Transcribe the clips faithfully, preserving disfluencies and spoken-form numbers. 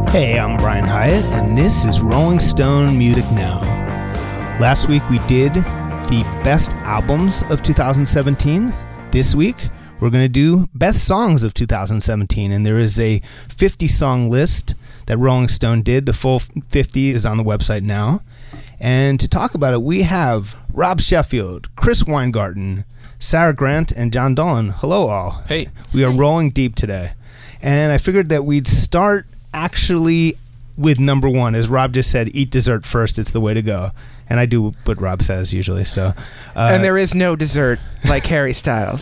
Hey, I'm Brian Hyatt, and this is Rolling Stone Music Now. Last week we did the best albums of two thousand seventeen. This week we're going to do best songs of two thousand seventeen, and there is a fifty-song list that Rolling Stone did. The full fifty is on the website now. And to talk about it, we have Rob Sheffield, Chris Weingarten, Sarah Grant, and John Dolan. Hello, all. Hey. We are rolling deep today. And I figured that we'd start actually with number one. As Rob just said, eat dessert first. It's the way to go. And I do what Rob says usually. So, uh, and there is no dessert like Harry Styles.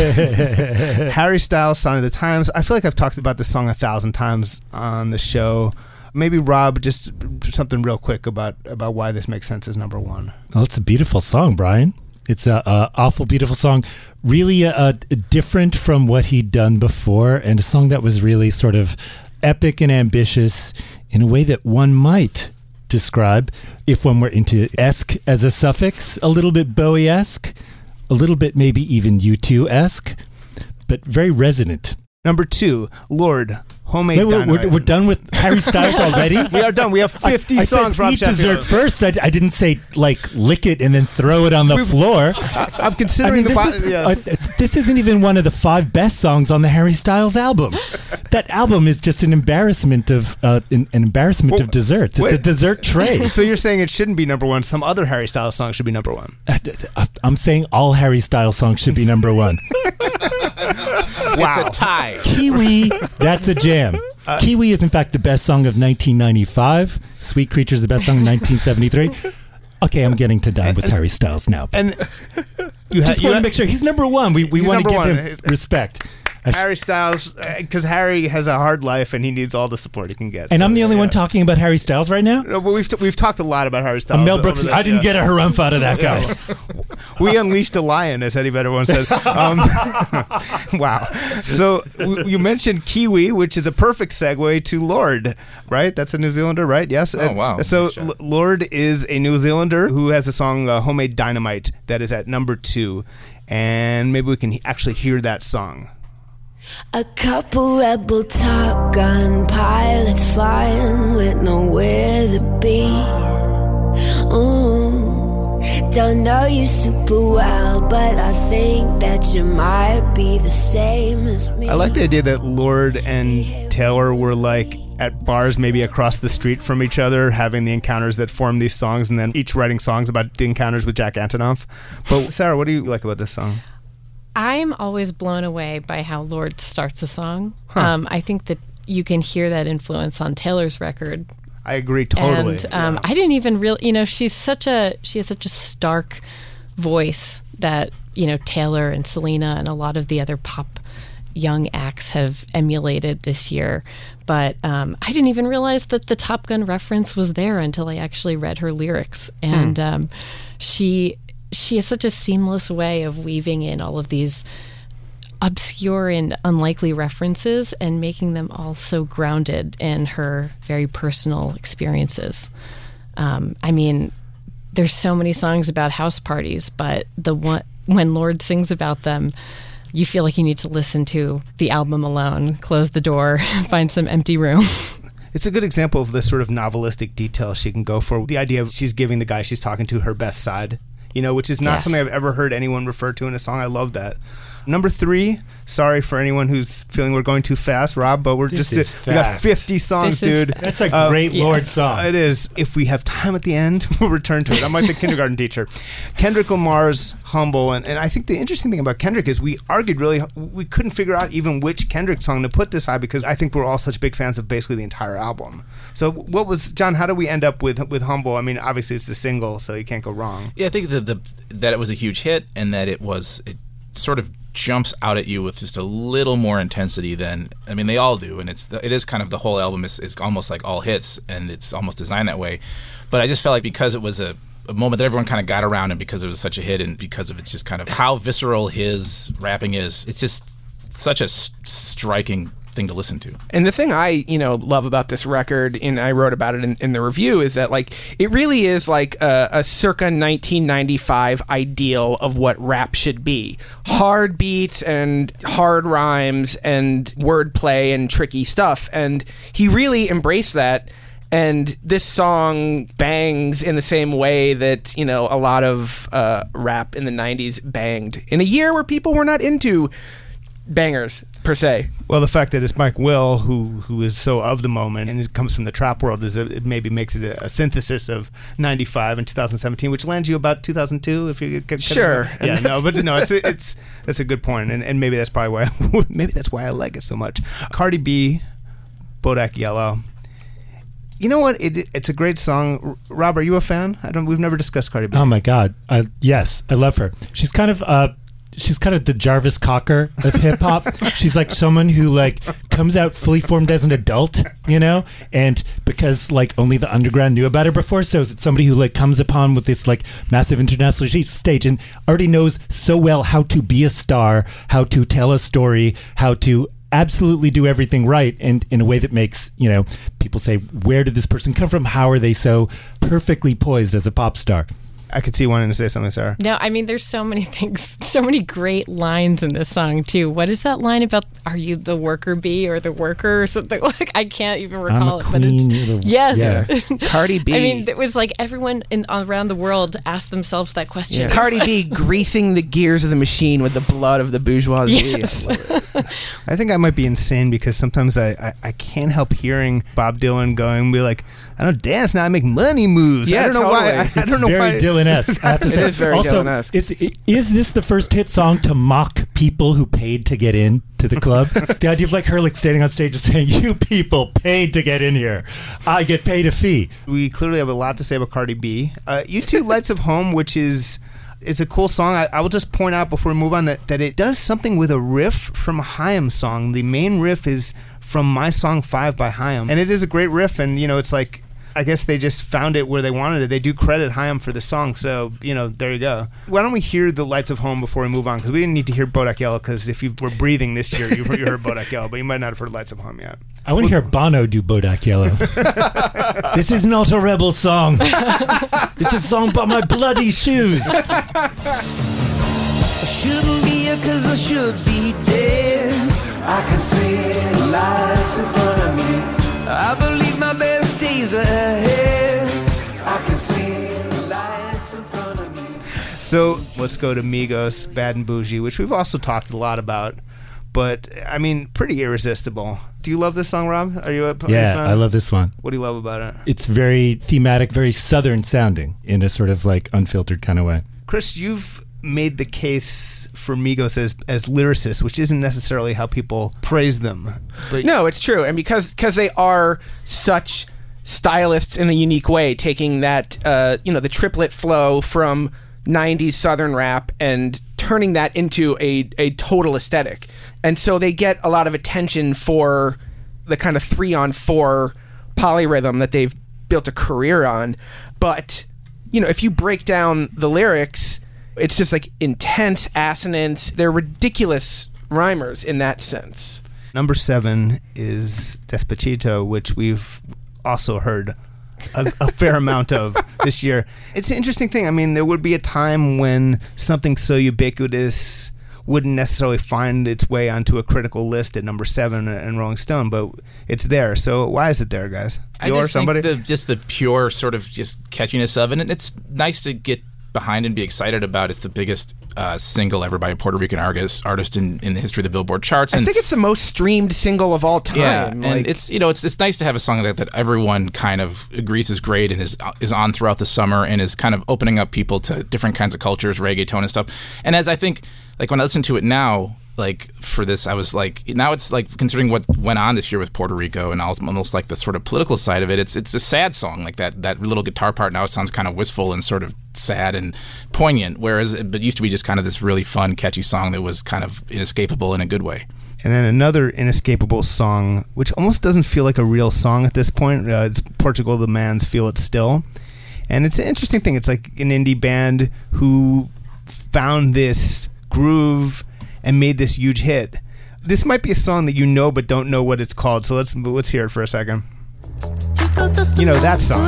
Harry Styles, Song of the Times. I feel like I've talked about this song a thousand times on the show. Maybe Rob, just something real quick about, about why this makes sense as number one. Well, it's a beautiful song, Brian. It's a, a awful beautiful song, really uh, different from what he'd done before, and a song that was really sort of epic and ambitious in a way that one might describe, if one were into esque as a suffix, a little bit Bowie-esque, a little bit maybe even U two-esque, but very resonant. Number two, Lorde, Homemade Wait, wait, Dynamite. We're, we're done with Harry Styles already? We are done. We have fifty I, I songs. said Rob eat Sheffield. dessert first. I, I didn't say, like, lick it and then throw it on the We've, floor. I, I'm considering I mean, the... this, Bo- is, yeah. uh, this isn't even one of the five best songs on the Harry Styles album. That album is just an embarrassment of uh, an, an embarrassment well, of desserts. It's wait. a dessert tray. So you're saying it shouldn't be number one. Some other Harry Styles song should be number one. I'm saying all Harry Styles songs should be number one. Wow. It's a tie. Kiwi, that's a jam. Uh, Kiwi is, in fact, the best song of nineteen ninety-five. Sweet Creature is the best song of nineteen seventy-three. Okay, I'm getting to dine with Harry Styles now. And you ha- just you want to ha- make sure he's number one. We we want to give one. him respect. Harry Styles, because uh, Harry has a hard life and he needs all the support he can get. And so, I'm the only yeah. one talking about Harry Styles right now? No, but we've t- we've talked a lot about Harry Styles. Uh, Mel Brooks, this, I didn't yeah. get a harumph out of that guy. We unleashed a lion, as Eddie Vedder once said. Um, wow. So w- you mentioned Kiwi, which is a perfect segue to Lorde, right? That's a New Zealander, right? Yes. Oh, wow. So Nice L- Lorde is a New Zealander who has a song, uh, Homemade Dynamite, that is at number two. And maybe we can he- actually hear that song. A couple rebel Top Gun pilots flying with nowhere to be. Ooh, don't know you super well, but I think that you might be the same as me. I like the idea that Lorde and Taylor were like at bars maybe across the street from each other, having the encounters that form these songs, and then each writing songs about the encounters with Jack Antonoff. But Sarah, what do you like about this song? I'm always blown away by how Lorde starts a song. Huh. Um, I think that you can hear that influence on Taylor's record. I agree totally. And um, yeah. I didn't even really, you know, she's such a, she has such a stark voice that, you know, Taylor and Selena and a lot of the other pop young acts have emulated this year. But um, I didn't even realize that the Top Gun reference was there until I actually read her lyrics. And hmm. um, she... She has such a seamless way of weaving in all of these obscure and unlikely references and making them all so grounded in her very personal experiences. Um, I mean, there's so many songs about house parties, but the one when Lorde sings about them, you feel like you need to listen to the album alone, close the door, find some empty room. It's a good example of the sort of novelistic detail she can go for. The idea of she's giving the guy she's talking to her best side. You know, which is not Yes. something I've ever heard anyone refer to in a song. I love that. Number three, sorry for anyone who's feeling we're going too fast, Rob, but we're This just is we got fast. fifty songs, This is dude. That's a Uh, great yes. Lorde song. It is. If we have time at the end, we'll return to it. I'm like the kindergarten teacher. Kendrick Lamar's Humble, and, and I think the interesting thing about Kendrick is we argued really, we couldn't figure out even which Kendrick song to put this high because I think we're all such big fans of basically the entire album. So what was, John, how do we end up with with Humble? I mean, obviously it's the single, so you can't go wrong. Yeah, I think that the that it was a huge hit and that it was it sort of jumps out at you with just a little more intensity than I mean they all do, and it's the, it is kind of the whole album is, is almost like all hits, and it's almost designed that way. But I just felt like because it was a, a moment that everyone kind of got around, and because it was such a hit, and because of it's just kind of how visceral his rapping is, it's just such a s- striking thing to listen to. And the thing I, you know, love about this record, and I wrote about it in, in the review, is that like it really is like a, a circa nineteen ninety-five ideal of what rap should be: hard beats and hard rhymes and wordplay and tricky stuff. And he really embraced that. And this song bangs in the same way that, you know, a lot of uh, rap in the nineties banged in a year where people were not into bangers per se. Well, the fact that it's Mike Will who who is so of the moment and it comes from the trap world is it, it maybe makes it a, a synthesis of ninety-five and two thousand seventeen, which lands you about two thousand two if you get sure. Yeah, no, but no, it's it's that's a good point, and and maybe that's probably why maybe that's why I like it so much. Cardi B, Bodak Yellow. You know what? It, it's a great song. Rob, are you a fan? I don't. We've never discussed Cardi B. Oh my God! I, yes, I love her. She's kind of uh, she's kind of the Jarvis Cocker of hip hop. She's like someone who like comes out fully formed as an adult, you know, and because like only the underground knew about her before, so it's somebody who like comes upon with this like massive international stage and already knows so well how to be a star, how to tell a story, how to absolutely do everything right, and in a way that makes, you know, people say, where did this person come from? How are they so perfectly poised as a pop star? I could see you wanting to say something, Sarah. No, I mean, there's so many things, so many great lines in this song, too. What is that line about, are you the worker bee or the worker or something? Like, I can't even recall it. Queen, but it's, the, yes. Yeah. Cardi B. I mean, it was like everyone in, around the world asked themselves that question. Yeah. Cardi B greasing the gears of the machine with the blood of the bourgeoisie. Yes. I think I might be insane because sometimes I, I, I can't help hearing Bob Dylan going, be like, I don't dance now, I make money moves. Yeah, I don't know totally. why. I, I It's don't know very why. Dylan-esque. I have to It say. is very also, Dylan-esque. Is, is this the first hit song to mock people who paid to get in to the club? The idea of like her like standing on stage and saying, "You people paid to get in here. I get paid a fee." We clearly have a lot to say about Cardi B. Uh, U two Lights of Home, which is it's a cool song. I, I will just point out before we move on that, that it does something with a riff from Haim's song. The main riff is from My Song five by Haim. And it is a great riff, and you know, it's like, I guess they just found it where they wanted it. They do credit Haim for the song, so, you know, there you go. Why don't we hear the Lights of Home before we move on? Because we didn't need to hear Bodak Yellow, because if you were breathing this year, you, you heard Bodak Yellow, but you might not have heard Lights of Home yet. I want to hear Bono do Bodak Yellow. This is not a rebel song. This is a song about my bloody shoes. I shouldn't be here cause I should be dead. I can see the lights in front of me. I believe my best days are ahead. I can see the lights in front of me. So let's go to Migos, Bad and Bougie, which we've also talked a lot about. But, I mean, pretty irresistible. Do you love this song, Rob? Are you a, are you a Yeah, fan? I love this one. What do you love about it? It's very thematic, very Southern sounding in a sort of like unfiltered kind of way. Chris, you've made the case for Migos as as lyricists, which isn't necessarily how people praise them. But No, it's true. And because because they are such stylists in a unique way, taking that, uh, you know, the triplet flow from nineties Southern rap and turning that into a, a total aesthetic. And so they get a lot of attention for the kind of three on four polyrhythm that they've built a career on. But, you know, if you break down the lyrics, it's just like intense assonance. They're ridiculous rhymers in that sense. Number seven is Despacito, which we've also heard a, a fair amount of this year. It's an interesting thing. I mean, there would be a time when something so ubiquitous wouldn't necessarily find its way onto a critical list at number seven in Rolling Stone, but it's there. So why is it there, guys? I You just or somebody? think the, just the pure sort of just catchiness of it, and it's nice to get behind and be excited about. It's the biggest uh, single ever by a Puerto Rican artist artist in, in the history of the Billboard charts. And I think it's the most streamed single of all time. yeah, and Like, it's you know it's it's nice to have a song like that that everyone kind of agrees is great and is is on throughout the summer and is kind of opening up people to different kinds of cultures, reggaeton and stuff. And as I think, like when I listen to it now, like for this, I was like, now it's like considering what went on this year with Puerto Rico and almost like the sort of political side of it. It's it's a sad song, like that that little guitar part now sounds kind of wistful and sort of sad and poignant, whereas it used to be just kind of this really fun, catchy song that was kind of inescapable in a good way. And then another inescapable song, which almost doesn't feel like a real song at this point. Uh, it's Portugal the Man's Feel It Still. And it's an interesting thing. It's like an indie band who found this groove and made this huge hit. this might be a song that you know but don't know what it's called. So let's let's hear it for a second. You know that song.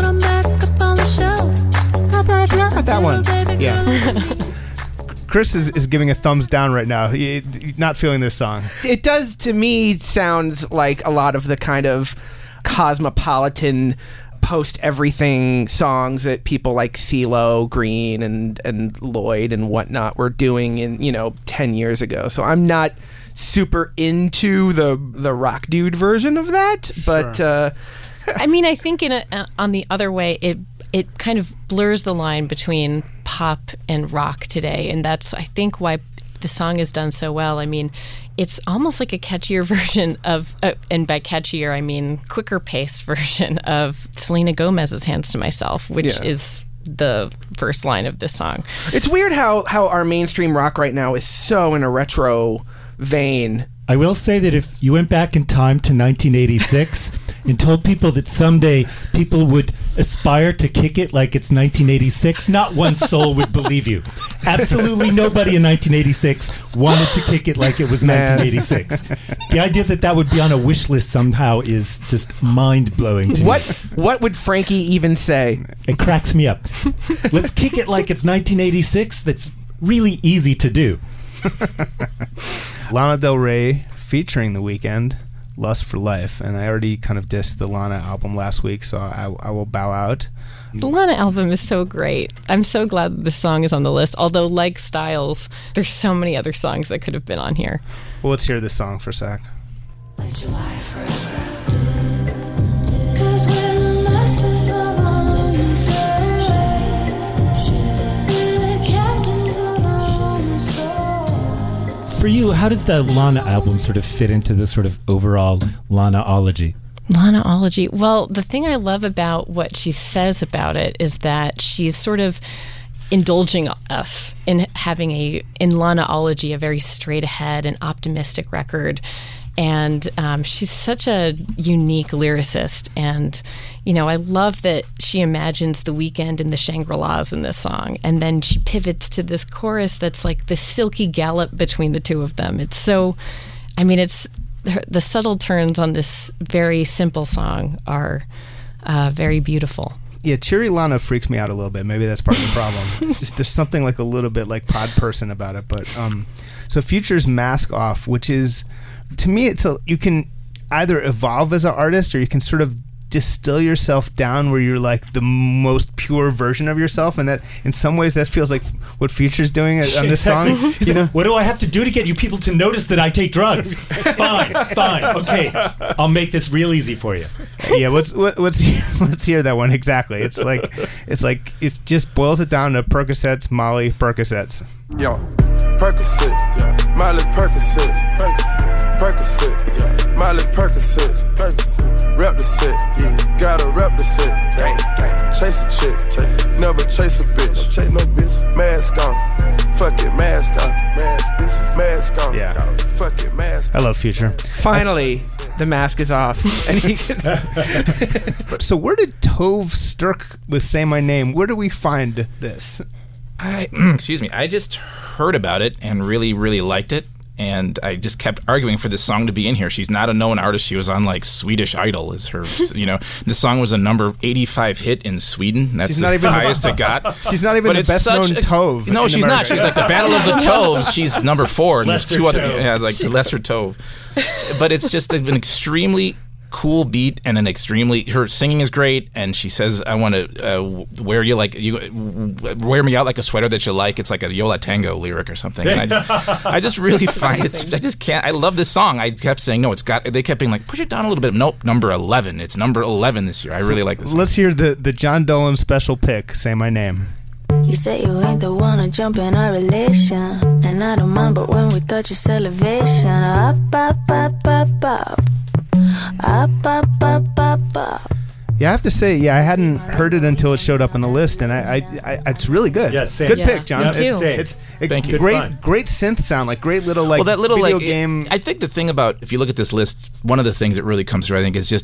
That one. Yeah. Chris is, is giving a thumbs down right now. He, he's not feeling this song. It does, to me, sounds like a lot of the kind of cosmopolitan post-everything songs that people like CeeLo Green and, and Lloyd and whatnot were doing in, you know, ten years ago. So I'm not super into the the rock dude version of that, but... Sure. Uh, I mean, I think in a, uh, on the other way, it it kind of blurs the line between pop and rock today, and that's, I think, why the song is done so well. I mean, it's almost like a catchier version of, uh, and by catchier, I mean quicker paced version of Selena Gomez's Hands to Myself, which Yeah. is the first line of this song. It's weird how, how our mainstream rock right now is so in a retro vein. I will say that if you went back in time to nineteen eighty-six and told people that someday people would aspire to kick it like it's nineteen eighty-six, not one soul would believe you. Absolutely nobody in nineteen eighty-six wanted to kick it like it was Man. nineteen eighty-six. The idea that that would be on a wish list somehow is just mind-blowing to What me. what would Frankie even say? It cracks me up. Let's kick it like it's nineteen eighty-six. That's really easy to do. Lana Del Rey featuring The Weeknd, Lust for Life. And I already kind of dissed the Lana album last week, so I, I will bow out. The Lana album is so great. I'm so glad that this song is on the list. Although, like Styles, there's so many other songs that could have been on here. Well, let's hear this song for a sec. For you, how does the Lana album sort of fit into the sort of overall Lana-ology? Lana-ology. Well, the thing I love about what she says about it is that she's sort of indulging us in having a, in Lana-ology, a very straight ahead and optimistic record. And um, she's such a unique lyricist. And, you know, I love that she imagines The Weeknd and the Shangri-Las in this song. And then she pivots to this chorus that's like the silky gallop between the two of them. It's so, I mean, it's, the subtle turns on this very simple song are uh, very beautiful. Yeah, Cheery Lana freaks me out a little bit. Maybe that's part of the problem. It's just, there's something like a little bit like Pod Person about it. But um, so Future's Mask Off, which is, to me, it's a, you can either evolve as an artist or you can sort of distill yourself down where you're like the most pure version of yourself, and that in some ways that feels like what Future's doing on this Exactly. song. He's You like, know, what do I have to do to get you people to notice that I take drugs? Fine, fine, okay. I'll make this real easy for you. yeah. Let's let, let's hear, let's hear that one exactly. It's like it's like it just boils it down to Percocets, Molly, Percocets. Yo, Percocet, yeah. Miley Percocets, Percocet, Percocet, yeah. Miley Percocets, Percocet, rep the set, yeah. Gotta rep the set, gang, gang. Chase a chick, chase. Never chase a bitch, chase no bitch. Mask on, fuck it, mask on, mask, bitch. Mask on, Yeah. fuck it, mask I on. love Future. Finally, the mask is off. And he can, So where did Tove Sturk with Say My Name? Where do we find this? I excuse me. I just heard about it and really, really liked it, and I just kept arguing for this song to be in here. She's not a known artist. She was on like Swedish Idol. Is her, you know, this song was a number eighty-five hit in Sweden. That's She's the not even- highest it got. She's not even But the it's best known such a- Tove. No, in she's America. not. She's like the Battle of the Toves. She's number four, and there's Lesser two other. Tove. Yeah, it's like Lesser Tove. But it's just an extremely cool beat and an extremely, her singing is great, and she says, I want to uh, wear you like you wear me out like a sweater that you like. It's like a Yola Tango lyric or something. And I just I just really find it, I just can't, I love this song. I kept saying no, it's got, they kept being like, push it down a little bit. Nope, number eleven. It's number eleven this year. I really like this song. Let's hear the the John Dolan special pick, Say My Name. You say you ain't the one to jump in our relation, and I don't mind, but when we touch it's elevation. Up, up, up, up, up. Up, up, up, up, up. Yeah, I have to say, yeah, I hadn't heard it until it showed up on the list, and I, I, I it's really good. Yeah, same. Good Yeah, pick, John. me It's, too. Same. it's a Thank you. great, Good fun. great synth sound, like great little like well, that little video like it- game. I think the thing about, if you look at this list, one of the things that really comes through, I think, is just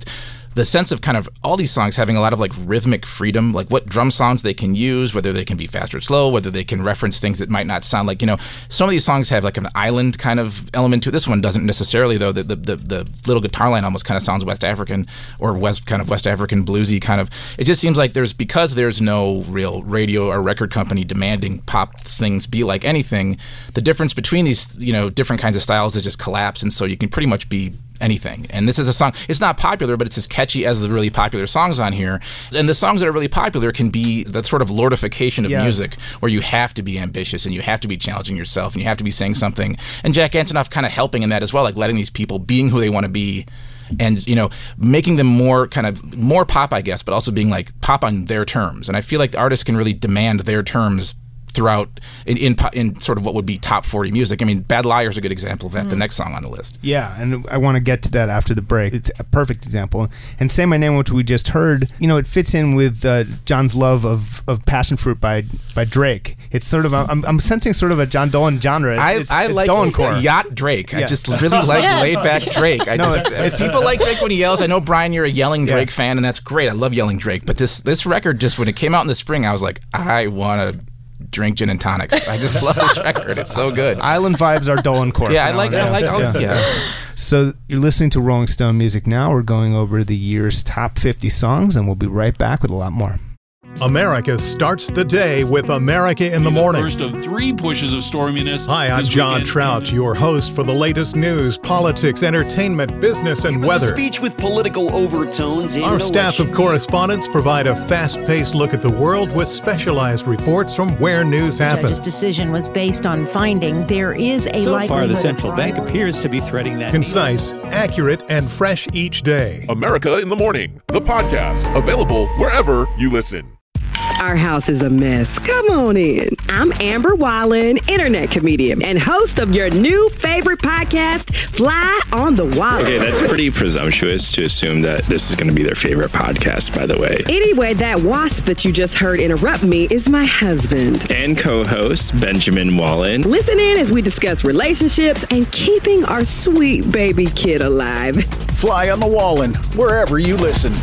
the sense of kind of all these songs having a lot of like rhythmic freedom, like what drum sounds they can use, whether they can be fast or slow, whether they can reference things that might not sound like, you know, some of these songs have like an island kind of element to it. This one doesn't necessarily, though. The, the, the, the little guitar line almost kind of sounds West African or West kind of West African bluesy kind of. It just seems like there's, because there's no real radio or record company demanding pop things be like anything, the difference between these, you know, different kinds of styles has just collapsed, and so you can pretty much be anything. And this is a song, it's not popular, but it's as catchy as the really popular songs on here. And the songs that are really popular can be that sort of lordification of yes. music, where you have to be ambitious and you have to be challenging yourself and you have to be saying something. And Jack Antonoff kind of helping in that as well, like letting these people being who they want to be, and, you know, making them more kind of more pop, I guess, but also being like pop on their terms. And I feel like the artists can really demand their terms throughout in, in in sort of what would be top forty music. I mean, Bad Liar is a good example of that, mm. the next song on the list. Yeah, and I want to get to that after the break. It's a perfect example. And Say My Name, which we just heard, you know, it fits in with uh, John's love of, of Passion Fruit by by Drake. It's sort of, a, I'm, I'm sensing sort of a John Dolan genre. It's, I, it's, I it's like Dolancore. Yacht Drake. Yeah. I just really like Yes. laid back Drake. I No, just, it's- people like Drake when he yells. I know, Brian, you're a yelling Yeah. Drake fan, and that's great. I love yelling Drake. But this this record, just when it came out in the spring, I was like, I want to drink gin and tonics. I just love this record. It's so good. Island vibes are Dolancore. Yeah, I now like. and I then. like. All, Yeah. yeah. So you're listening to Rolling Stone Music Now. We're going over the year's top fifty songs, and we'll be right back with a lot more. America starts the day with America in the Morning. First of three pushes of storminess. Hi, I'm this John weekend. Trout, your host for the latest news, politics, entertainment, business, and It was a weather. speech with political overtones. And Our no staff of election. correspondents provide a fast-paced look at the world with specialized reports from where news The judge's happens. decision was based on finding there is a So likelihood far, the of central fraud. bank appears to be threading that. Concise, accurate, and fresh each day. America in the Morning, the podcast, available wherever you listen. Our house is a mess. Come on in. I'm Amber Wallen, internet comedian and host of your new favorite podcast, Fly on the Wall. Okay, that's pretty presumptuous to assume that this is going to be their favorite podcast, by the way. Anyway, that wasp that you just heard interrupt me is my husband. And co-host Benjamin Wallen. Listen in as we discuss relationships and keeping our sweet baby kid alive. Fly on the Wallen, wherever you listen.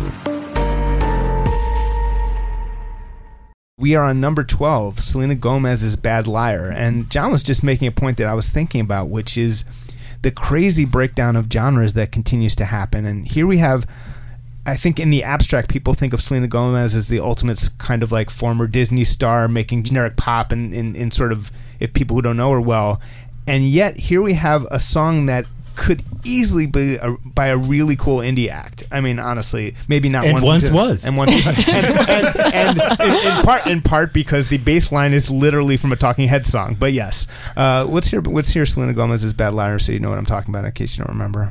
We are on number twelve, Selena Gomez's Bad Liar. And John was just making a point that I was thinking about, which is the crazy breakdown of genres that continues to happen. And here we have, I think in the abstract, people think of Selena Gomez as the ultimate kind of like former Disney star making generic pop in, in, in sort of, if people who don't know her well. And yet here we have a song that could easily be a, by a really cool indie act. I mean, honestly, maybe not And one once two, was. and one and, and, and in, in part in part because the bass line is literally from a Talking Heads song. But yes, uh, let's hear let's hear Selena Gomez's Bad Liar, so you know what I'm talking about in case you don't remember.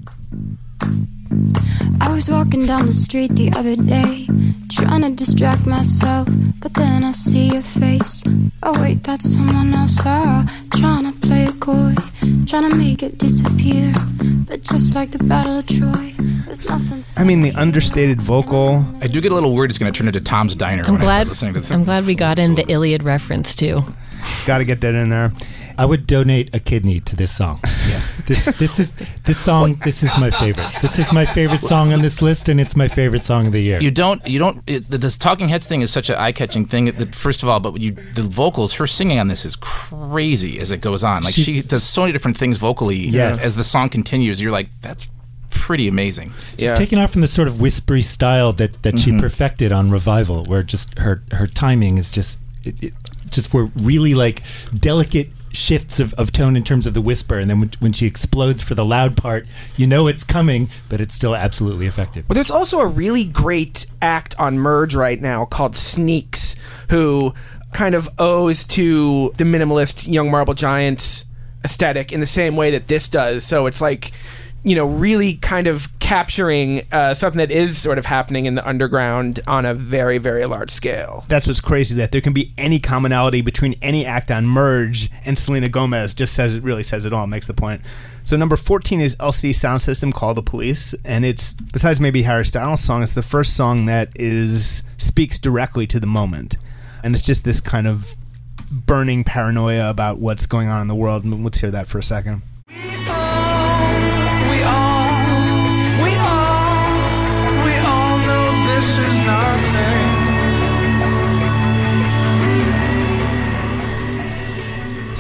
I was walking down the street the other day, trying to distract myself, but then I see your face. Oh wait, that's someone else. Ah, trying to play it coy, trying to make it disappear. But just like the Battle of Troy, there's nothing. I mean, the understated vocal. I do get a little worried it's going to turn into Tom's Diner. I'm when I glad. start listening to this. I'm glad we got in the Iliad reference too. Got to get that in there. I would donate a kidney to this song. Yeah. This this is this song. This is my favorite. This is my favorite song on this list, and it's my favorite song of the year. You don't, you don't. It, this Talking Heads thing is such an eye-catching thing. That, first of all, but you, the vocals, her singing on this is crazy as it goes on. Like she, she does so many different things vocally. Yes. As the song continues, you're like, that's pretty amazing. She's yeah. taken off from the sort of whispery style that, that Mm-hmm. she perfected on Revival, where just her her timing is just it, it just were really like delicate shifts of, of tone in terms of the whisper, and then when, when she explodes for the loud part, you know it's coming, but it's still absolutely effective. Well, there's also a really great act on Merge right now called Sneaks, who kind of owes to the minimalist Young Marble Giants aesthetic in the same way that this does. So it's like, you know, really kind of capturing uh, something that is sort of happening in the underground on a very, very large scale. That's what's crazy, that there can be any commonality between any act on Merge and Selena Gomez. Just says it really says it all, makes the point. So number fourteen is L C D Sound System, Call the Police, and it's, besides maybe Harry Styles' song, it's the first song that is speaks directly to the moment, and it's just this kind of burning paranoia about what's going on in the world. Let's hear that for a second. We all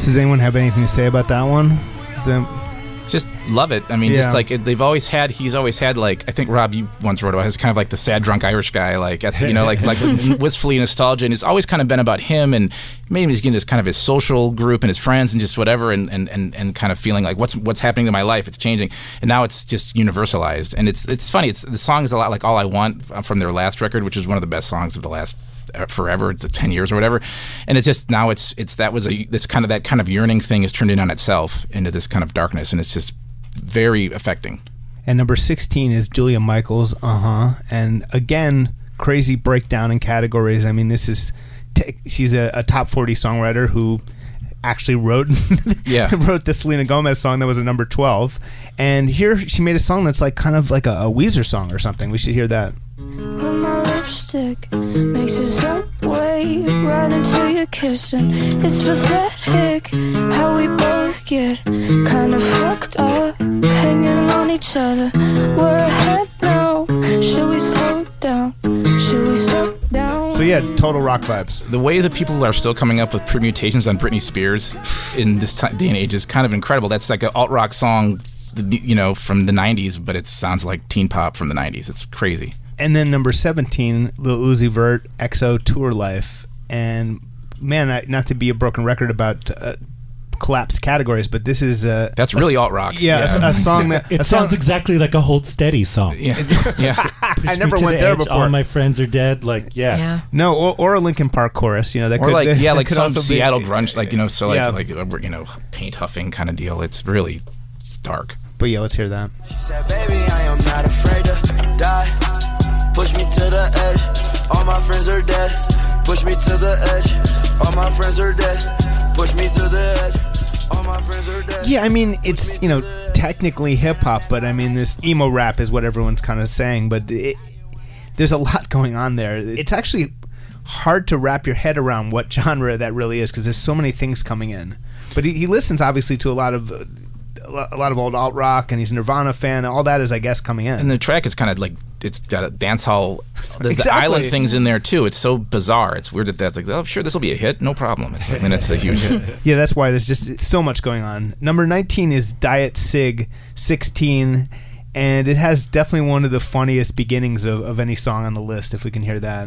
So does anyone have anything to say about that one? Is there, just love it. I mean, Yeah. just like it, they've always had. He's always had like I think Rob, you once wrote about. He's kind of like the sad drunk Irish guy, like at- you know, like like wistfully nostalgia, and it's always kind of been about him and maybe he's getting this kind of his social group and his friends and just whatever, and, and, and, and kind of feeling like what's what's happening to my life? It's changing, and now it's just universalized, and it's it's funny. It's the song is a lot like All I Want from their last record, which is one of the best songs of the last. Forever, it's ten years or whatever, and it's just now it's it's that was a this kind of that kind of yearning thing is turned in on itself into this kind of darkness, and it's just very affecting. and number sixteen is Julia Michaels, uh-huh. And again, crazy breakdown in categories. I mean, this is, t- she's a, a top forty songwriter who actually wrote yeah. wrote the Selena Gomez song that was at number twelve. And here she made a song that's like kind of like a, a Weezer song or something. We should hear that. When my lipstick makes its own way right into your kissing, it's pathetic how we both get kind of fucked up, hanging on each other. We're ahead now. Should we slow down? Should we slow down? So yeah, total rock vibes. The way that people are still coming up with permutations on Britney Spears in this t- day and age is kind of incredible. That's like an alt rock song, you know, from the nineties, but it sounds like teen pop from the nineties. It's crazy. And then number seventeen, Lil Uzi Vert, X O Tour Life. And man, I, not to be a broken record about uh, collapsed categories, but this is uh, that's really alt rock. Yeah, yeah. A, a song that it a sounds song, exactly like a Hold Steady song. Yeah, yeah. I never to went the there edge, before. All my friends are dead. Like, yeah, Yeah. No, or, or a Linkin Park chorus. You know, that or could, like that, yeah, that like could some also be- Seattle grunge, like you know, so like Yeah. like you know, paint huffing kind of deal. It's really it's dark. But yeah, let's hear that. She said, baby, I am not afraid to die. Push me to the edge. All my friends are dead. Push me to the edge. All my friends are dead. Push me to the edge. All my friends are dead. Yeah, I mean, it's, you know, technically hip-hop, but I mean, this emo rap is what everyone's kind of saying, but it, there's a lot going on there. It's actually hard to wrap your head around what genre that really is, because there's so many things coming in. But he, he listens, obviously, to a lot of... Uh, a lot of old alt rock, and he's a Nirvana fan. All that is, I guess, coming in. And the track is kind of like it's got a dance hall. The, Exactly. the island things in there too. It's so bizarre. It's weird that that's like, oh, sure, this will be a hit, no problem. It's like, and it's a huge hit. Yeah, that's why there's just so much going on. Number nineteen is Diet Sig sixteen, and it has definitely one of the funniest beginnings of, of any song on the list. If we can hear that.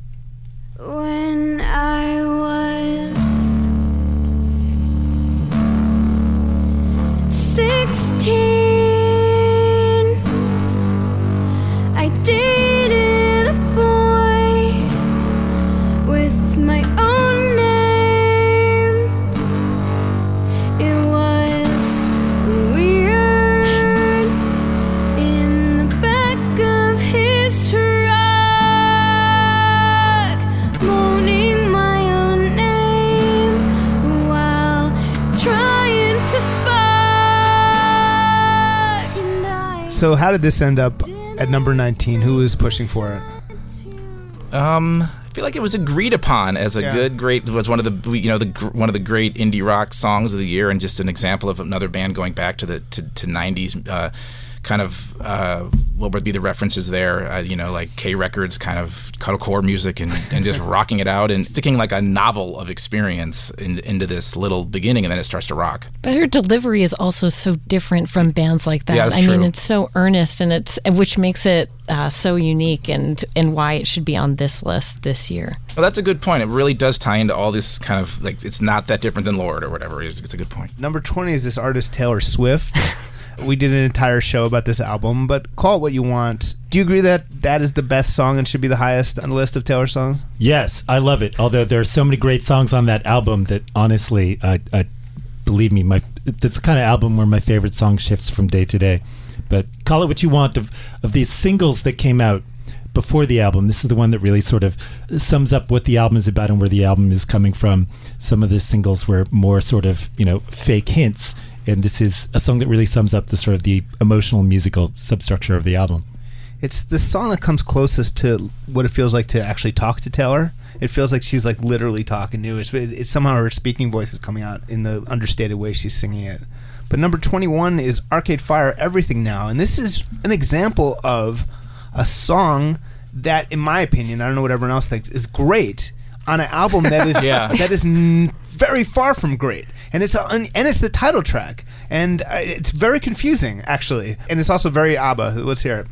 When I was sixteen, I dated a boy with my own name. It was weird in the back of his truck, moaning my own name while trying to fight. So how did this end up at number nineteen? Who was pushing for it? Um, I feel like it was agreed upon as a Yeah. good, great. It was one of the you know the gr- one of the great indie rock songs of the year, and just an example of another band going back to the to, to nineties. Uh, kind of uh, what would be the references there? Uh, you know, like K Records, kind of core music, and, and just rocking it out and sticking like a novel of experience in, into this little beginning, and then it starts to rock. But her delivery is also so different from bands like that. Yeah, that's I mean, true. it's so earnest, and it's which makes it uh, so unique, and and why it should be on this list this year. Well, that's a good point. It really does tie into all this kind of like it's not that different than Lord or whatever. It's, it's a good point. Number twenty is this artist Taylor Swift. We did an entire show about this album, but call it what you want. Do you agree that that is the best song and should be the highest on the list of Taylor songs? Yes, I love it. Although there are so many great songs on that album that honestly, I, I believe me, my that's the kind of album where my favorite song shifts from day to day. But call it what you want. Of of these singles that came out before the album, this is the one that really sort of sums up what the album is about and where the album is coming from. Some of the singles were more sort of, you know, fake hints. And this is a song that really sums up the sort of the emotional musical substructure of the album. It's the song that comes closest to what it feels like to actually talk to Taylor. It feels like she's like literally talking to us. It's, it's somehow her speaking voice is coming out in the understated way she's singing it. But number twenty-one is Arcade Fire, Everything Now. And this is an example of a song that, in my opinion, I don't know what everyone else thinks, is great on an album that is Yeah. that is n- very far from great. and it's a, and it's the title track, and uh, it's very confusing actually, and it's also very ABBA. Let's hear it.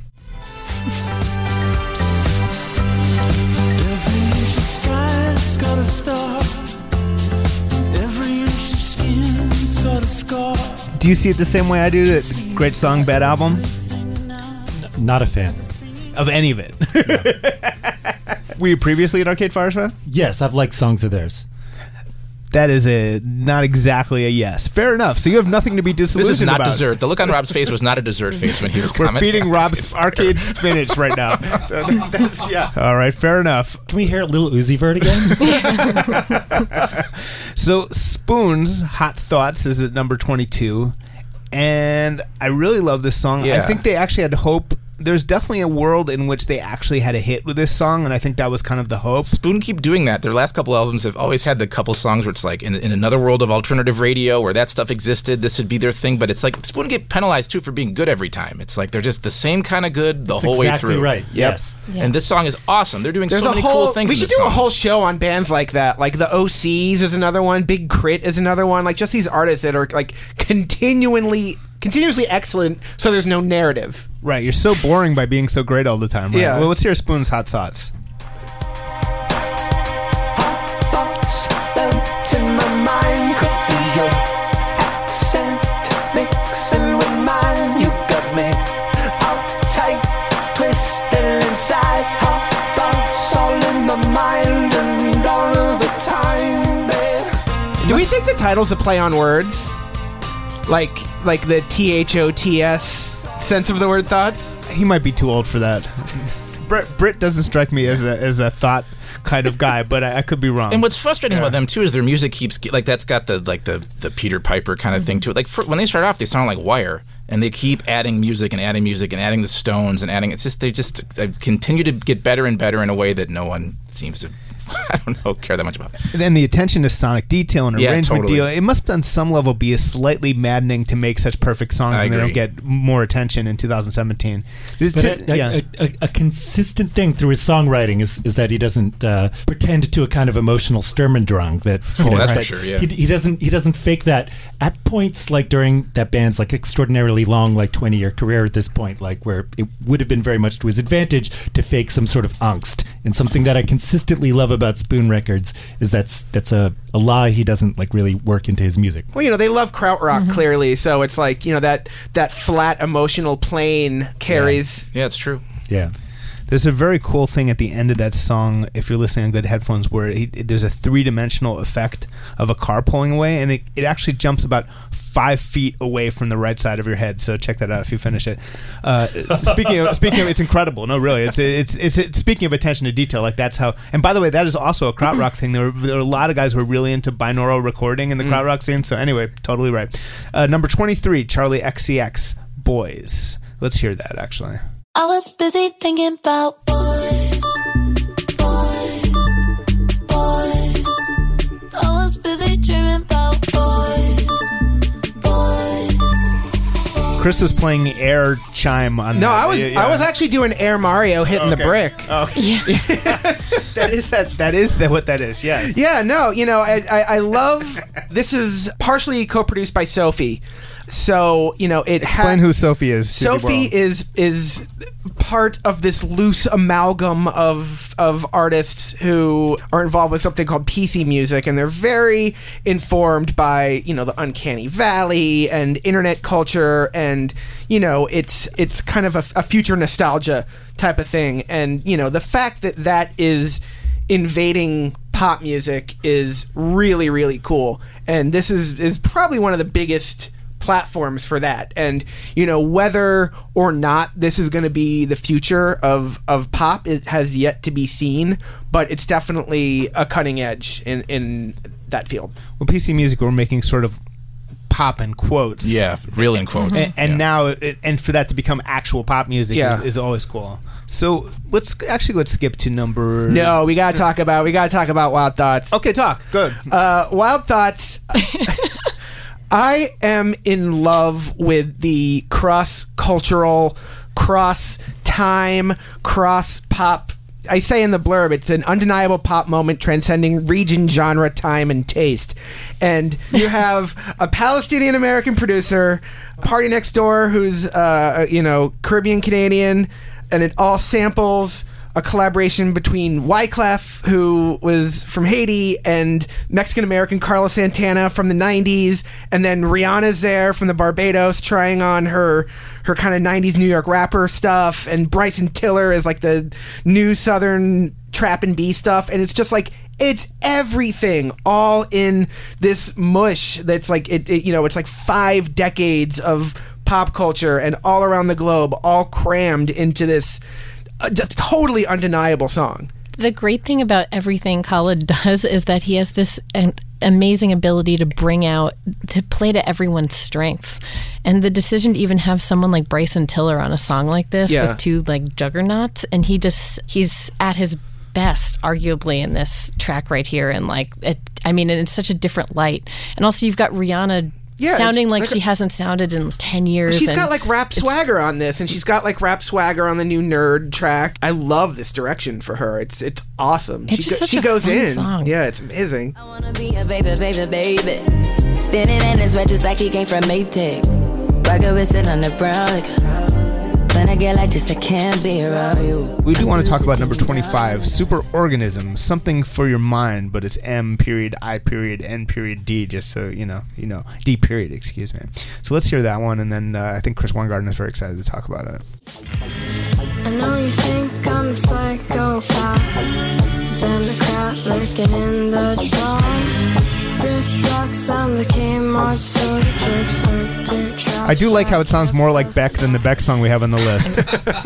Every inch of sky's got a star. Every inch of skin's got a scar. Do you see it the same way I do? That great song, bad album? Not a fan of any of it. No. Were you previously an Arcade Fire fan? Yes, I've liked songs of theirs. That is a not exactly a yes. Fair enough. So you have nothing to be disillusioned This is not about. dessert. The look on Rob's face was not a dessert face when he was We're commenting. feeding Rob's arcade spinach right now. That's, yeah. All right, fair enough. Can we hear Lil Uzi Vert again? So Spoon's Hot Thoughts is at number twenty-two, and I really love this song. Yeah. I think they actually had hope. There's definitely a world in which they actually had a hit with this song, and I think that was kind of the hope. Spoon keep doing that. Their last couple albums have always had the couple songs where it's like in, in another world of alternative radio where that stuff existed, this would be their thing, but it's like Spoon get penalized too for being good every time. It's like they're just the same kind of good the That's whole exactly way through. right. Yep. Yes. Yeah. And this song is awesome. They're doing There's so a many whole, cool things we in should this do a song. whole show on bands like that. Like the O Cs is another one. Big Crit is another one. Like just these artists that are like continually, continuously excellent. So there's no narrative. Right, you're so boring by being so great all the time. Right? Yeah. Well, let's hear Spoon's Hot Thoughts. Thoughts left in my mind could be your accent mixing with mine. You got me uptight, twisted inside. Hot thoughts all in my mind and all of the time, babe. Do we think the title's a play on words? Like like the T H O T S sense of the word thoughts? He might be too old for that. Britt, Britt doesn't strike me as a as a thought kind of guy, but I, I could be wrong. And what's frustrating Yeah. about them too is their music keeps like that's got the like the the Peter Piper kind of thing to it. Like for, when they start off, they sound like Wire, and they keep adding music and adding music and adding the Stones and adding. It's just they just they continue to get better and better in a way that no one seems to. I don't know, care that much about. And then the attention to sonic detail and Yeah, arrangement totally. deal. It must on some level be a slightly maddening to make such perfect songs I and they don't agree. get more attention in two thousand seventeen. It's- But a, a, yeah. a, a, a consistent thing through his songwriting is, is that he doesn't uh, pretend to a kind of emotional Sturmendrang. That you Oh, know, that's for that sure, yeah. He, he doesn't he doesn't fake that at points like during that band's like extraordinarily long like twenty year career at this point, like where it would have been very much to his advantage to fake some sort of angst. And something that I consistently love about Spoon Records is that's that's a, a lie he doesn't like really work into his music. Well, you know, they love krautrock clearly, so it's like, you know, that that flat emotional plane carries. Yeah, it's true. Yeah. There's a very cool thing at the end of that song, if you're listening on good headphones, where he, there's a three-dimensional effect of a car pulling away, and it, it actually jumps about five feet away from the right side of your head. So check that out if you finish it. Uh, speaking of, speaking of, it's incredible. No, really, it's, it's it's it's speaking of attention to detail. Like that's how. And by the way, that is also a krautrock thing. There were, there were a lot of guys who were really into binaural recording in the Mm. krautrock scene. So anyway, totally right. Uh, number twenty-three, Charlie X C X, Boys. Let's hear that actually. I was busy thinking about boys, boys, boys. I was busy dreaming about boys, boys. Chris was playing air chime on. No, that. I was Yeah, yeah. I was actually doing Air Mario hitting the Okay. brick. Okay. that is that. That is that. What that is. Yes. Yeah, no, you know, I, I, I love. This is partially co-produced by Sophie, so you know it. Explain ha- who Sophie is. to the Sophie world. is is part of this loose amalgam of of artists who are involved with something called P C music, and they're very informed by you know the Uncanny Valley and internet culture, and you know it's it's kind of a, a future nostalgia type of thing, and you know the fact that that is invading pop music is really really cool, and this is is probably one of the biggest platforms for that. And you know whether or not this is going to be the future of of pop, it has yet to be seen, but it's definitely a cutting edge in in that field. Well, P C music, we're making sort of pop in quotes. Yeah, real in quotes. And, and Yeah. now, it, and for that to become actual pop music Yeah. is, is always cool. So let's actually let's skip to number. No, we gotta talk about we gotta talk about Wild Thoughts. Okay, talk. Good. Uh, Wild Thoughts. I am in love with the cross-cultural, cross-time, cross-pop I say in the blurb, it's an undeniable pop moment transcending region, genre, time, and taste. And you have a Palestinian American producer, Party Next Door, who's uh, you know Caribbean Canadian, and it all samples a collaboration between Wyclef, who was from Haiti, and Mexican-American Carlos Santana from the nineties, and then Rihanna's there from the Barbados trying on her her kind of nineties New York rapper stuff, and Bryson Tiller is like the new Southern trap and B stuff, and it's just like, it's everything all in this mush that's like, it, it you know, it's like five decades of pop culture and all around the globe, all crammed into this a just totally undeniable song. The great thing about everything Khaled does is that he has this an amazing ability to bring out, to play to everyone's strengths. And the decision to even have someone like Bryson Tiller on a song like this Yeah. with two like juggernauts, and he just, he's at his best arguably in this track right here. And like, it, I mean, and it's such a different light. And also you've got Rihanna Yeah, sounding like like she a- hasn't sounded in ten years. She's and got like rap it's- swagger on this, and she's got like rap swagger on the new Nerd track. I love this direction for her. It's it's awesome. It's she just such she a goes fun in. song. Yeah, it's amazing. I wanna be a baby, baby, baby. Spinning in his red just like he came from Maytag. Rocket with it on the brown liquor. When I get like this, I can't be around you. We do want to talk about number twenty-five, Superorganism, something for your mind, but it's M period I period N period D, just so you know, you know, D period, excuse me. So let's hear that one, and then uh, I think Chris Weingarten is very excited to talk about it. I know you think I'm a psychopath, Democrat lurking in the dark. This sucks, I'm the Kmart soda jerk, so dear trash. I do like how it sounds more like Beck than the Beck song we have on the list.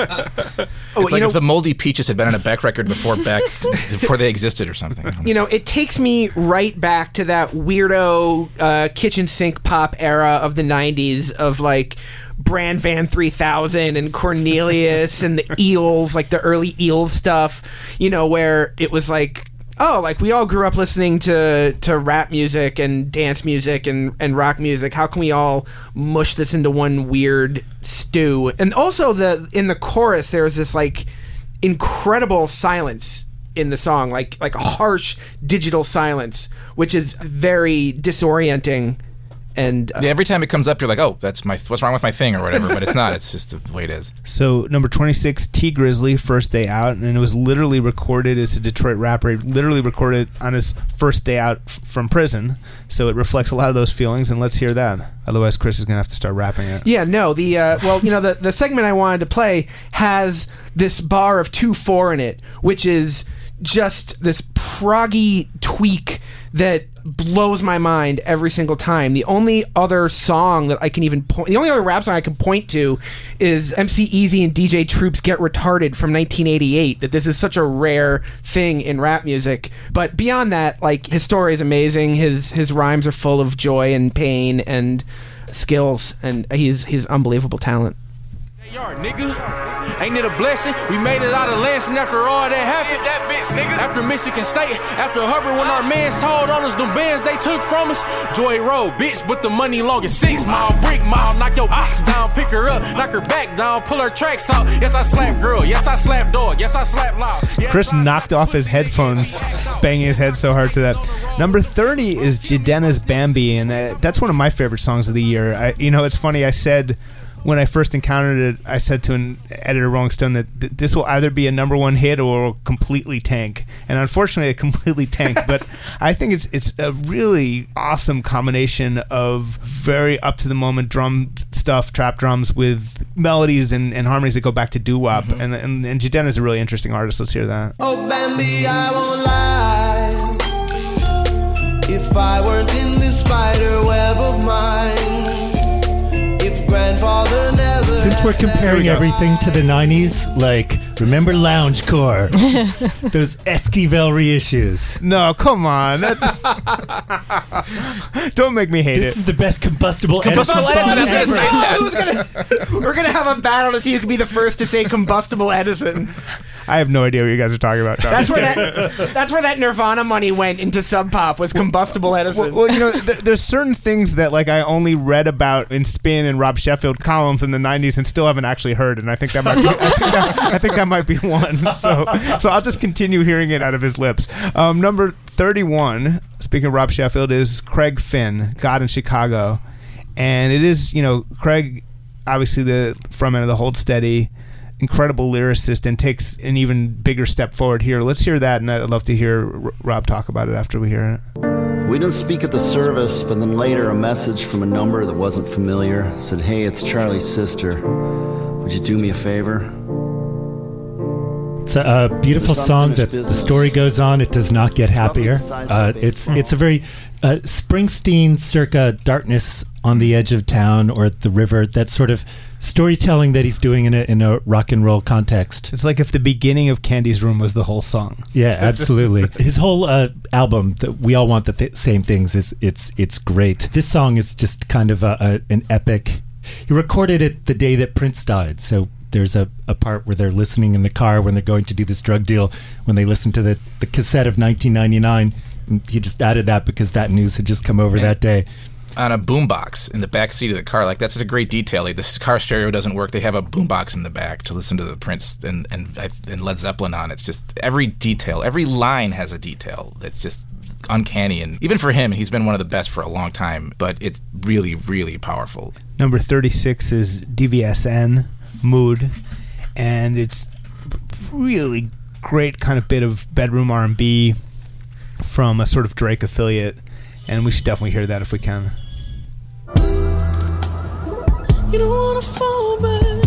It's like if the Moldy Peaches had been on a Beck record before Beck, before they existed or something. You know, it takes me right back to that weirdo uh, kitchen sink pop era of the nineties of like Brand Van three thousand and Cornelius and the Eels, like the early Eels stuff, you know, where it was like, oh, like we all grew up listening to, to rap music and dance music and, and rock music. How can we all mush this into one weird stew? And also the in the chorus, there's this like incredible silence in the song, like like a harsh digital silence, which is very disorienting. And uh, Yeah, every time it comes up, you're like, oh, that's my what's wrong with my thing or whatever, but it's not. It's just the way it is. So number twenty-six, T Grizzly, First Day Out, and it was literally recorded as a Detroit rapper. He literally recorded on his first day out f- from prison, so it reflects a lot of those feelings. And let's hear that. Otherwise, Chris is gonna have to start rapping it. Yeah, no, the uh, well, you know, the the segment I wanted to play has this bar of two four in it, which is just this proggy tweak that blows my mind every single time. The only other song that I can even point, the only other rap song I can point to is M C Easy and D J Troop's Get Retarded from nineteen eighty-eight. That this is such a rare thing in rap music. But beyond that, like, his story is amazing. His his rhymes are full of joy and pain and skills, and he's he's unbelievable talent. Yard, nigga. Ain't it a blessing? We made it out of Lansing after all that happened. That bitch, nigga. After Michigan State, after Hubbard, when our mans told on us, them bands they took from us. Joy Road, bitch, but the money long as six mile, brick mile. Knock your bitch down, pick her up, knock her back down, pull her tracks out. Yes, I slap girl. Yes, I slap dog. Yes, I slap loud. Yes, Chris knocked off his headphones, banging his head so hard to that. Number thirty is Jidenna's Bambi, and uh, that's one of my favorite songs of the year. I, you know, it's funny, I said when I first encountered it, I said to an editor, Rolling Stone, that th- this will either be a number one hit or completely tank. And unfortunately, it completely tanked. But I think it's it's a really awesome combination of very up to the moment drum stuff, trap drums with melodies and, and harmonies that go back to doo wop. Mm-hmm. And and, and Jidenna is a really interesting artist. Let's hear that. Oh, Bambi, I won't lie. If I weren't in this spider web of mine, if grandfather never. Since we're comparing everything to the nineties, like, remember Loungecore? Those Esquivel reissues. No, come on. That's don't make me hate this it. This is the best combustible, Combustible Edison. Edison. I was gonna say, who's gonna, we're going to have a battle to see who can be the first to say Combustible Edison. I have no idea what you guys are talking about. That's where that that's where that Nirvana money went into Sub Pop, was Combustible Edison. Well, well, you know, th- there's certain things that like I only read about in Spin and Rob Sheffield columns in the nineties and still haven't actually heard, and I think that might be, I think that, I think that that might be one. So, so I'll just continue hearing it out of his lips. Um, number thirty-one, speaking of Rob Sheffield, is Craig Finn, God in Chicago. And it is, you know, Craig, obviously the frontman of the Hold Steady, incredible lyricist, and takes an even bigger step forward here. Let's hear that, and I'd love to hear R- Rob talk about it after we hear it. We didn't speak at the service, but then later a message from a number that wasn't familiar said, "Hey, it's Charlie's sister. Would you do me a favor?" It's a, a beautiful song that the story goes on. It does not get happier. Uh, it's it's a very uh, Springsteen circa Darkness on the Edge of Town or the River, that sort of storytelling that he's doing in a, in a rock and roll context. It's like if the beginning of Candy's Room was the whole song. Yeah, absolutely. His whole uh, album, that We All Want the th- Same Things, is it's it's great. This song is just kind of a, a, an epic. He recorded it the day that Prince died, so there's a, a part where they're listening in the car when they're going to do this drug deal, when they listen to the, the cassette of nineteen ninety-nine. And he just added that because that news had just come over that day. On a boombox in the back seat of the car. Like, that's a great detail. Like, this car stereo doesn't work. They have a boombox in the back to listen to the Prince and, and, and Led Zeppelin on. It's just every detail, every line has a detail that's just uncanny. And even for him, he's been one of the best for a long time, but it's really, really powerful. Number thirty-six is D V S N, Mood, and it's really great kind of bit of bedroom R and B from a sort of Drake affiliate, and we should definitely hear that if we can. You don't wanna fall back.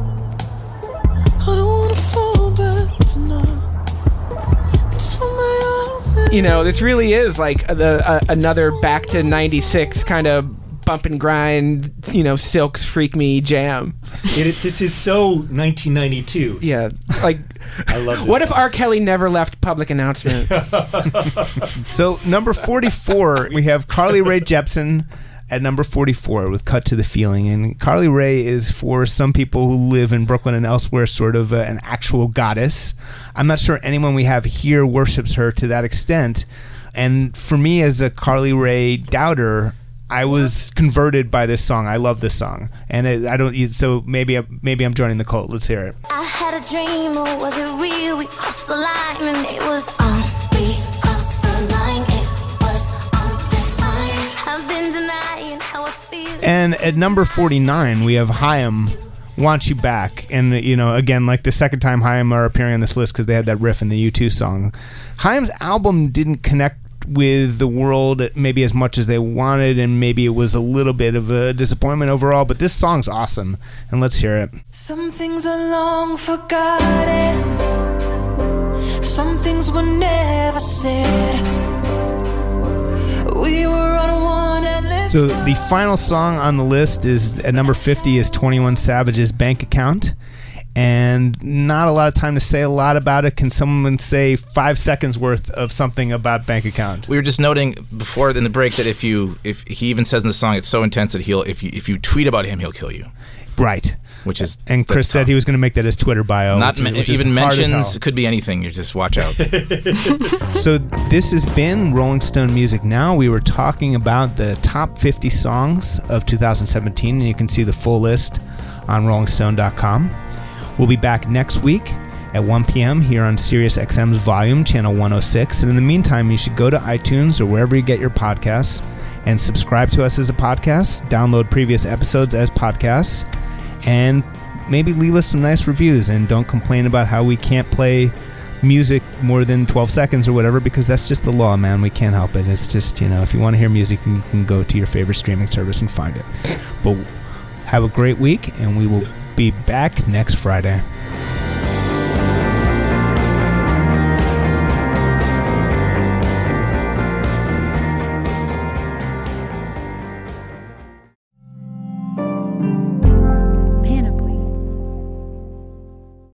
I don't wanna fall back tonight. I just want my own. You know, this really is like the uh, another back to ninety-six kind of bump and grind, you know, Silk's Freak Me jam. It, this is so nineteen ninety-two. Yeah, like, I love this. What if R. Kelly never left Public Announcement? So, number forty-four, we have Carly Rae Jepsen at number forty-four with Cut to the Feeling. And Carly Rae is, for some people who live in Brooklyn and elsewhere, sort of uh, an actual goddess. I'm not sure anyone we have here worships her to that extent. And for me, as a Carly Rae doubter, I was converted by this song. I love this song, and it, I don't. So maybe, I, maybe I'm joining the cult. Let's hear it. I had a dream, or was it real? We crossed the line, and it was on. We crossed the line. It was on this time. I've been denying how I feel. And at number forty-nine, we have Haim, Want You Back. And, you know, again, like the second time Haim are appearing on this list because they had that riff in the U two song. Haim's album didn't connect with the world maybe as much as they wanted, and maybe it was a little bit of a disappointment overall, but this song's awesome, and let's hear it. Some things are long forgotten. Some things were never said. We were on one endless. So the final song on the list is at number fifty is twenty-one Savage's Bank Account, and not a lot of time to say a lot about it. Can someone say five seconds worth of something about Bank Account? We were just noting before in the break that if you if he even says in the song, it's so intense that he'll if you if you tweet about him, he'll kill you. Right. Which is and Chris said tough. He was going to make that his Twitter bio. Not which is, men- which even is mentions could be anything. You just watch out. So this has been Rolling Stone Music Now. We were talking about the top fifty songs of two thousand seventeen, and you can see the full list on rolling stone dot com. We'll be back next week at one p.m. here on Sirius X M's Volume, channel one oh six. And in the meantime, you should go to iTunes or wherever you get your podcasts and subscribe to us as a podcast, download previous episodes as podcasts, and maybe leave us some nice reviews. And don't complain about how we can't play music more than twelve seconds or whatever, because that's just the law, man. We can't help it. It's just, you know, if you want to hear music, you can go to your favorite streaming service and find it. But have a great week, and we will be back next Friday.